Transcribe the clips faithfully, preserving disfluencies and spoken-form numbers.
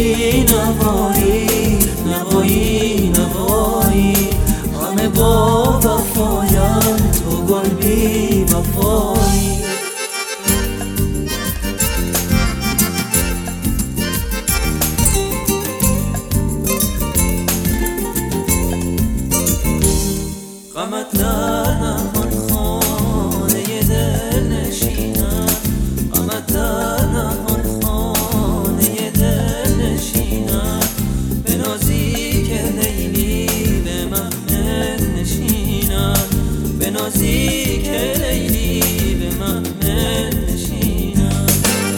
نوایی نوایی نوایی نوایی همه با وفاین تو گل بی وفایی. غمت در نهان خانه دل نشینم، غمت در نهان خانه دل نشینم، به نازی که لیلی به محمل نشینم، به نازی که لیلی به محمل نشینم.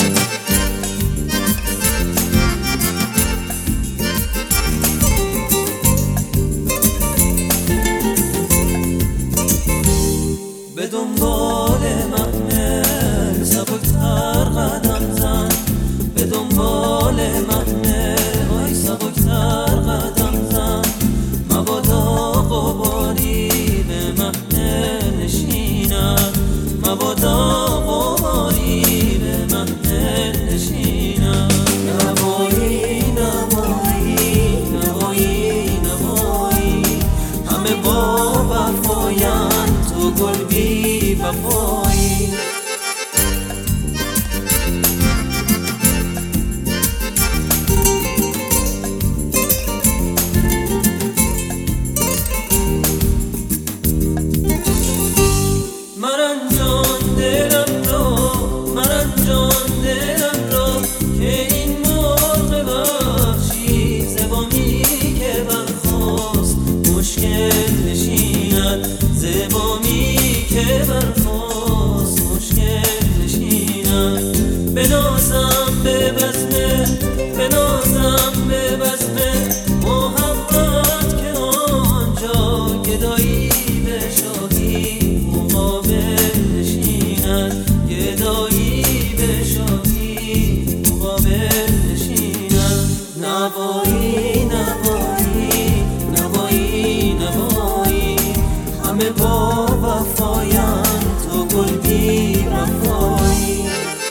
به دنبال محمل سبکتر قدم زن، به دنبال محمل وای سبکتر قدم زن، مبادا غباری به محمل نشینم، مبادا غباری به محمل نشینم. نوایی نوایی نوایی نوایی همه با وفاین تو گل بی وفایی. مرن جان دلم را، مرن جان دلم را که این مرغ وحشی زبامی که برخاست مشکل نشیند، زبامی که برخاست مشکل نشیند. بنازم به بزمه، بنازم به بزمه محبت که آنجا گدایی به شاهی مقابل نشیند، گدایی به شاهی مقابل نشیند. نوایی نوایی نوایی نوایی همه با وفاین تو گل بی وفایی.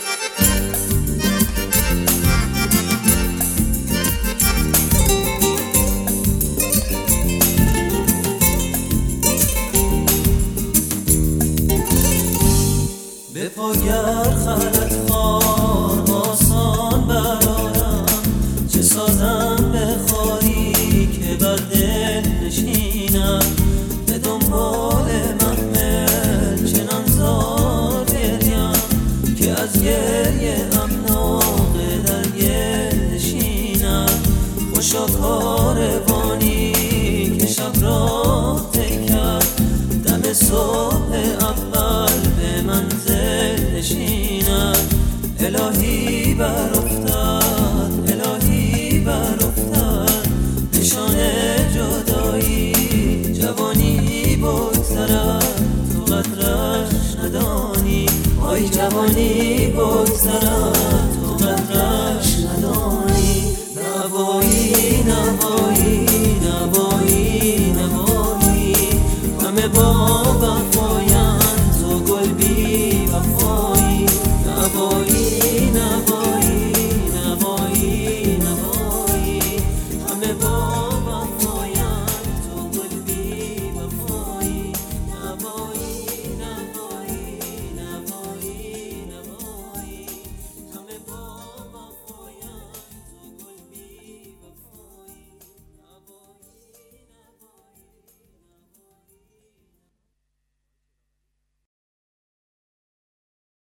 به پاگر خلط خوار آسان برارم، چه سازم به خاری که بر دل نشینم، به دنبال محمل چنان زار گریم که از گریه امناقه در گل نشینم. خوشا کاروانی که شب راه طی کرد، دم صبح اول به منزل نشینم. الهی بر افتاد، الهی بر افتاد نشان جدایی، جوانی بگذرد تو قدرش ندانی، آی جوانی بگذرد